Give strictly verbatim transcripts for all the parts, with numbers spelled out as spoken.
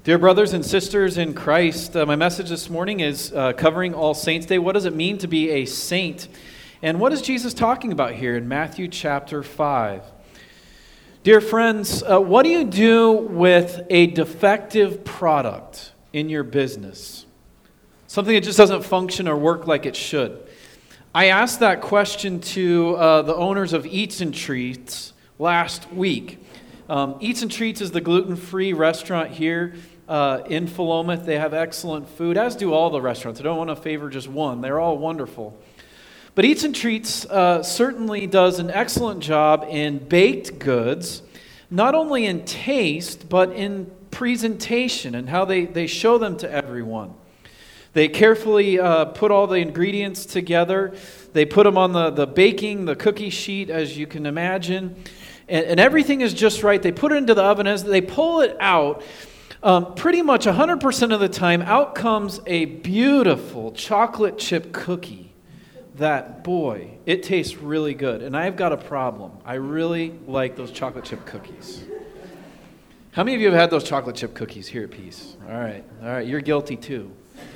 Dear brothers and sisters in Christ, uh, my message this morning is uh, covering All Saints' Day. What does it mean to be a saint? And what is Jesus talking about here in Matthew chapter five? Dear friends, uh, what do you do with a defective product in your business? Something that just doesn't function or work like it should. I asked that question to uh, the owners of Eats and Treats last week. Um, Eats and Treats is the gluten-free restaurant here uh, in Philomath. They have excellent food, as do all the restaurants. I don't want to favor just one. They're all wonderful. But Eats and Treats uh, certainly does an excellent job in baked goods, not only in taste, but in presentation and how they, they show them to everyone. They carefully uh, put all the ingredients together. They put them on the, the baking, the cookie sheet, as you can imagine. And, and everything is just right. They put it into the oven. As they pull it out, um, pretty much one hundred percent of the time, out comes a beautiful chocolate chip cookie. That, boy, it tastes really good. And I've got a problem. I really like those chocolate chip cookies. How many of you have had those chocolate chip cookies here at Peace? All right. All right. You're guilty too.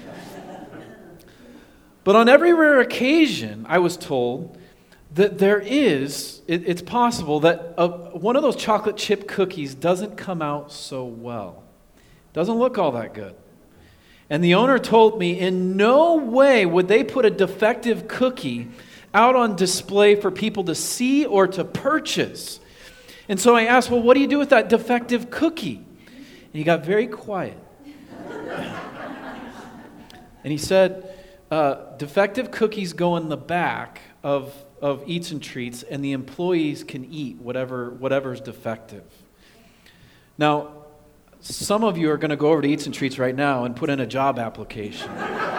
But on every rare occasion, I was told that there is, it, it's possible that a, one of those chocolate chip cookies doesn't come out so well. Doesn't look all that good. And the owner told me in no way would they put a defective cookie out on display for people to see or to purchase. And so I asked, well, what do you do with that defective cookie? And he got very quiet. And he said, uh, defective cookies go in the back of of Eats and Treats, and the employees can eat whatever whatever's defective. Now, some of you are going to go over to Eats and Treats right now and put in a job application.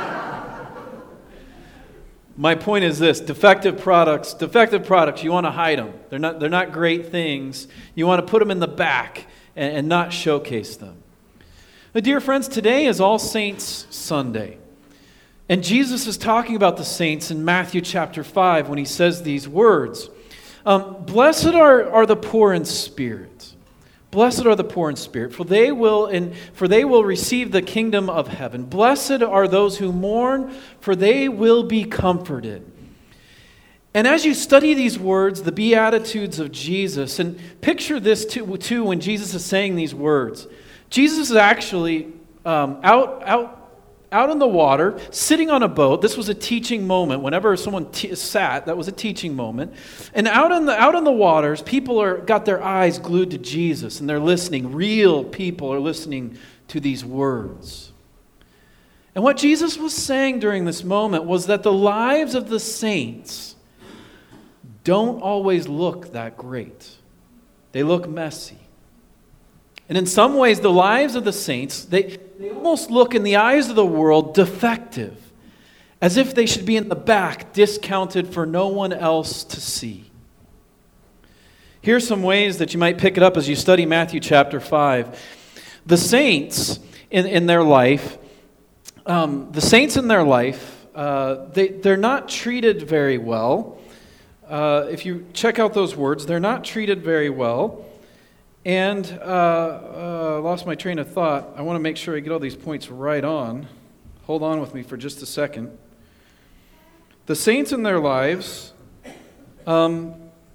My point is this: defective products, defective products, you want to hide them. They're not they're not great things. You want to put them in the back and, and not showcase them. But dear friends, today is All Saints Sunday. And Jesus is talking about the saints in Matthew chapter five when he says these words. Um, Blessed are, are the poor in spirit. Blessed are the poor in spirit, for they will in, for they will receive the kingdom of heaven. Blessed are those who mourn, for they will be comforted. And as you study these words, the Beatitudes of Jesus, and picture this too, too when Jesus is saying these words. Jesus is actually um, out out. Out in the water, sitting on a boat. This was a teaching moment. Whenever someone t- sat, that was a teaching moment. And out in the out in the waters, people are got their eyes glued to Jesus, and they're listening. Real people are listening to these words. And what Jesus was saying during this moment was that the lives of the saints don't always look that great. They look messy. And in some ways, the lives of the saints, they, they almost look in the eyes of the world defective, as if they should be in the back, discounted for no one else to see. Here's some ways that you might pick it up as you study Matthew chapter five. The saints in, in their life, um, the saints in their life, uh, they, they're not treated very well. Uh, if you check out those words, they're not treated very well. And uh, uh, lost my train of thought. I want to make sure I get all these points right on. Hold on with me for just a second. The saints in their lives um,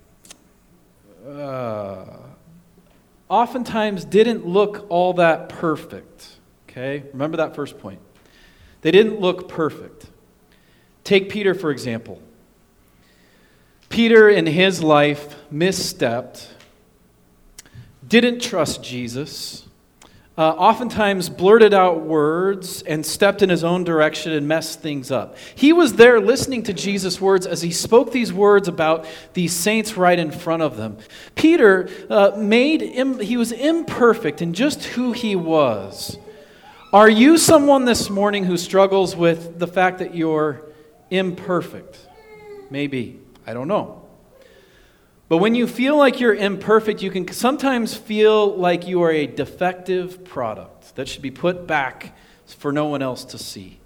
uh, oftentimes didn't look all that perfect. Okay? Remember that first point. They didn't look perfect. Take Peter, for example. Peter, in his life, misstepped. Didn't trust Jesus, uh, oftentimes blurted out words and stepped in his own direction and messed things up. He was there listening to Jesus' words as he spoke these words about these saints right in front of them. Peter uh, made im- he was imperfect in just who he was. Are you someone this morning who struggles with the fact that you're imperfect? Maybe. I don't know. But when you feel like you're imperfect, you can sometimes feel like you are a defective product that should be put back for no one else to see.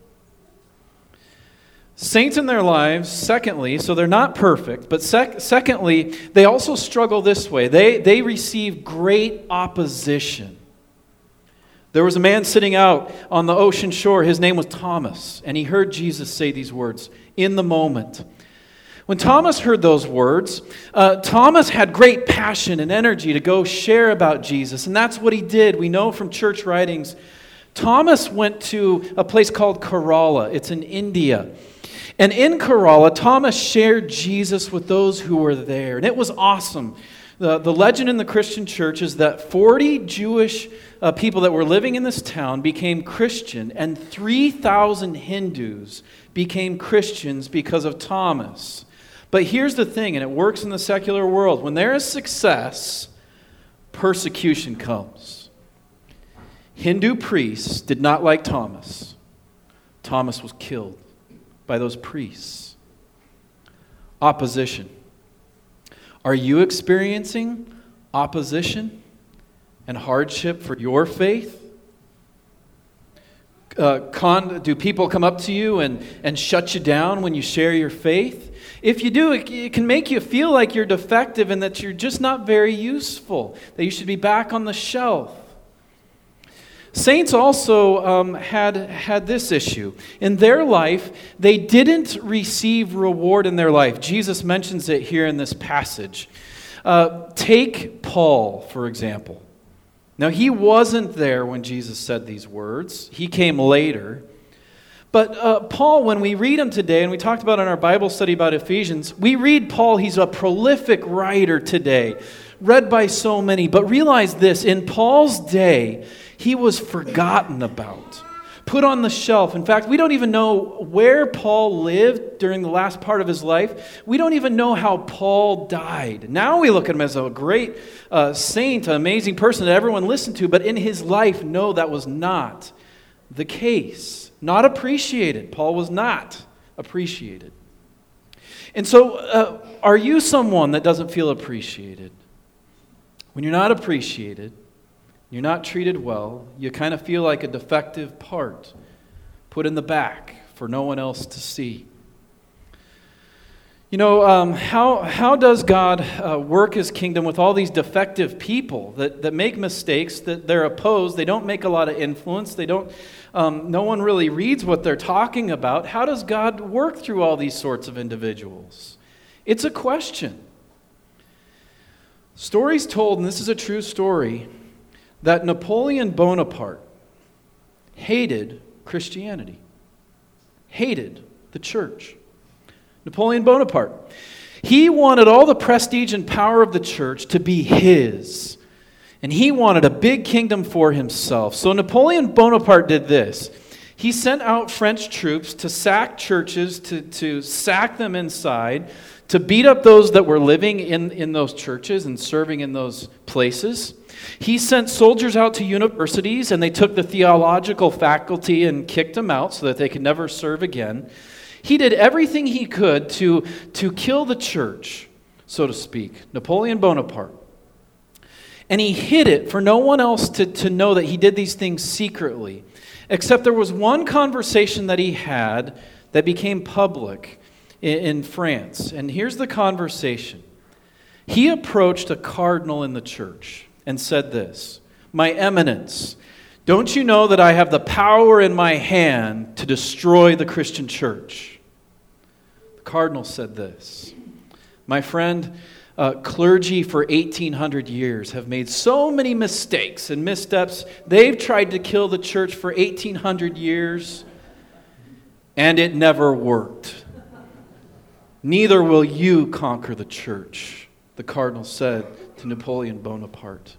Saints in their lives, secondly, so they're not perfect, but sec- secondly, they also struggle this way. They, they receive great opposition. There was a man sitting out on the ocean shore. His name was Thomas, and he heard Jesus say these words in the moment. When Thomas heard those words, uh, Thomas had great passion and energy to go share about Jesus, and that's what he did. We know from church writings, Thomas went to a place called Kerala. It's in India. And in Kerala, Thomas shared Jesus with those who were there, and it was awesome. The, the legend in the Christian church is that forty Jewish uh, people that were living in this town became Christian, and three thousand Hindus became Christians because of Thomas. But here's the thing, and it works in the secular world. When there is success, persecution comes. Hindu priests did not like Thomas. Thomas was killed by those priests. Opposition. Are you experiencing opposition and hardship for your faith? Uh, con, do people come up to you and, and shut you down when you share your faith? If you do, it, it can make you feel like you're defective and that you're just not very useful, that you should be back on the shelf. Saints also um, had, had this issue. In their life, they didn't receive reward in their life. Jesus mentions it here in this passage. Uh, take Paul, for example. Now, he wasn't there when Jesus said these words. He came later. But uh, Paul, when we read him today, and we talked about in our Bible study about Ephesians, we read Paul, he's a prolific writer today, read by so many. But realize this, in Paul's day, he was forgotten about, put on the shelf. In fact, we don't even know where Paul lived during the last part of his life. We don't even know how Paul died. Now we look at him as a great uh, saint, an amazing person that everyone listened to, but in his life, no, that was not the case. Not appreciated. Paul was not appreciated. And so, uh, are you someone that doesn't feel appreciated? When you're not appreciated, you're not treated well, you kind of feel like a defective part put in the back for no one else to see. You know, um, how, how does God uh, work his kingdom with all these defective people that, that make mistakes, that they're opposed, they don't make a lot of influence, they don't, um, no one really reads what they're talking about? How does God work through all these sorts of individuals? It's a question. Stories told, and this is a true story, that Napoleon Bonaparte hated Christianity, hated the church. Napoleon Bonaparte. He wanted all the prestige and power of the church to be his. And he wanted a big kingdom for himself. So Napoleon Bonaparte did this. He sent out French troops to sack churches, to, to sack them inside, to beat up those that were living in, in those churches and serving in those places. He sent soldiers out to universities, and they took the theological faculty and kicked them out so that they could never serve again. He did everything he could to, to kill the church, so to speak, Napoleon Bonaparte. And he hid it for no one else to, to know that he did these things secretly. Except there was one conversation that he had that became public in, in France. And here's the conversation. He approached a cardinal in the church and said this, "My Eminence, don't you know that I have the power in my hand to destroy the Christian church?" The cardinal said this, "My friend, uh, clergy for eighteen hundred years have made so many mistakes and missteps. They've tried to kill the church for eighteen hundred years, and it never worked. Neither will you conquer the church," the cardinal said to Napoleon Bonaparte.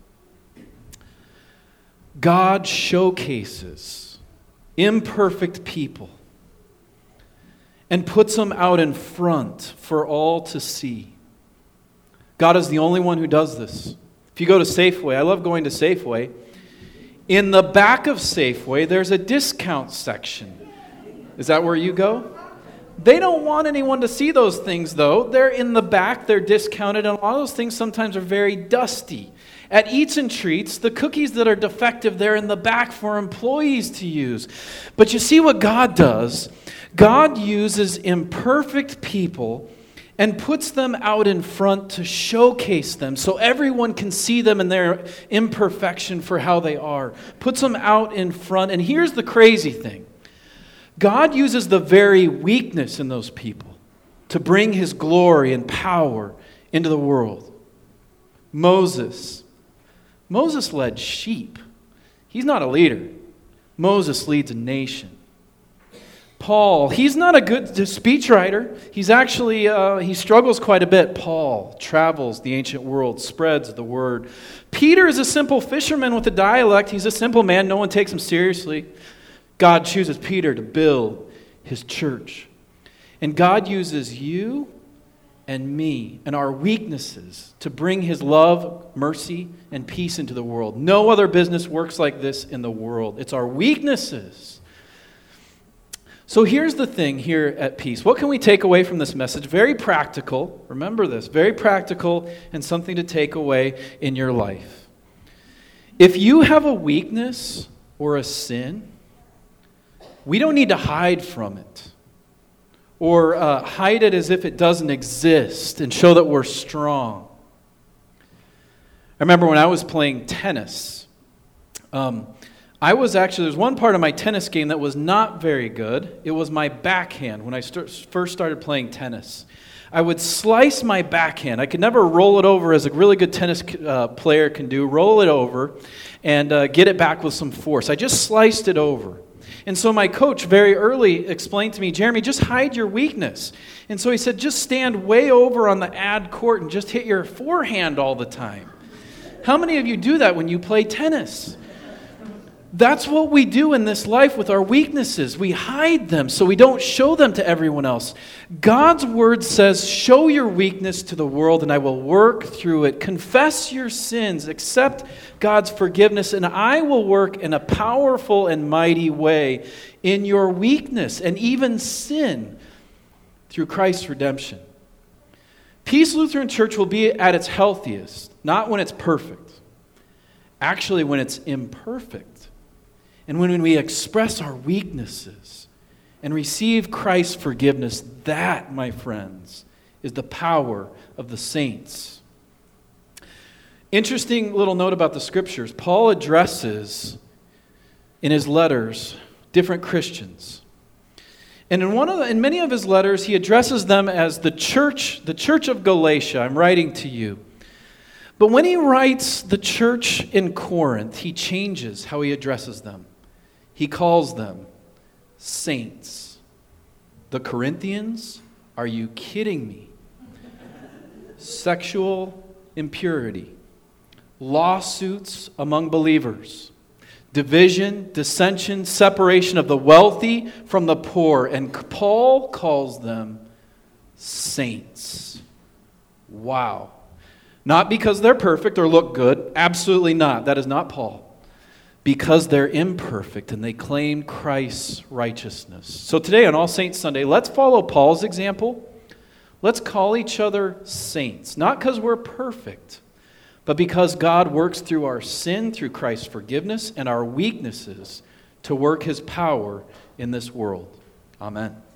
God showcases imperfect people and puts them out in front for all to see. God is the only one who does this. If you go to Safeway, I love going to Safeway. In the back of Safeway, there's a discount section. Is that where you go? They don't want anyone to see those things, though. They're in the back, they're discounted, and a lot of those things sometimes are very dusty. At Eats and Treats, the cookies that are defective, they're in the back for employees to use. But you see what God does? God uses imperfect people and puts them out in front to showcase them so everyone can see them in their imperfection for how they are. Puts them out in front. And here's the crazy thing. God uses the very weakness in those people to bring his glory and power into the world. Moses. Moses led sheep. He's not a leader. Moses leads a nation. Paul, he's not a good speechwriter. He's actually, uh, he struggles quite a bit. Paul travels the ancient world, spreads the word. Peter is a simple fisherman with a dialect. He's a simple man. No one takes him seriously. God chooses Peter to build his church. And God uses you and me and our weaknesses to bring his love, mercy, and peace into the world. No other business works like this in the world. It's our weaknesses. So here's the thing here at Peace. What can we take away from this message? Very practical. Remember this. Very practical and something to take away in your life. If you have a weakness or a sin, we don't need to hide from it. Or uh, hide it as if it doesn't exist and show that we're strong. I remember when I was playing tennis, um, I was actually, there's one part of my tennis game that was not very good. It was my backhand when I st- first started playing tennis. I would slice my backhand. I could never roll it over as a really good tennis uh, player can do, roll it over and uh, get it back with some force. I just sliced it over. And so my coach very early explained to me, Jeremy, just hide your weakness. And so he said, just stand way over on the ad court and just hit your forehand all the time. How many of you do that when you play tennis? That's what we do in this life with our weaknesses. We hide them so we don't show them to everyone else. God's word says, show your weakness to the world and I will work through it. Confess your sins, accept God's forgiveness, and I will work in a powerful and mighty way in your weakness and even sin through Christ's redemption. Peace Lutheran Church will be at its healthiest, not when it's perfect, actually when it's imperfect. And when we express our weaknesses and receive Christ's forgiveness, that, my friends, is the power of the saints. Interesting little note about the scriptures. Paul addresses in his letters different Christians. And in one of the, in many of his letters, he addresses them as the church, the church of Galatia. I'm writing to you. But when he writes the church in Corinth, he changes how he addresses them. He calls them saints. The Corinthians, are you kidding me? Sexual impurity, lawsuits among believers, division, dissension, separation of the wealthy from the poor. And Paul calls them saints. Wow. Not because they're perfect or look good. Absolutely not. That is not Paul. Because they're imperfect and they claim Christ's righteousness. So today on All Saints Sunday, let's follow Paul's example. Let's call each other saints. Not because we're perfect, but because God works through our sin, through Christ's forgiveness, and our weaknesses to work his power in this world. Amen.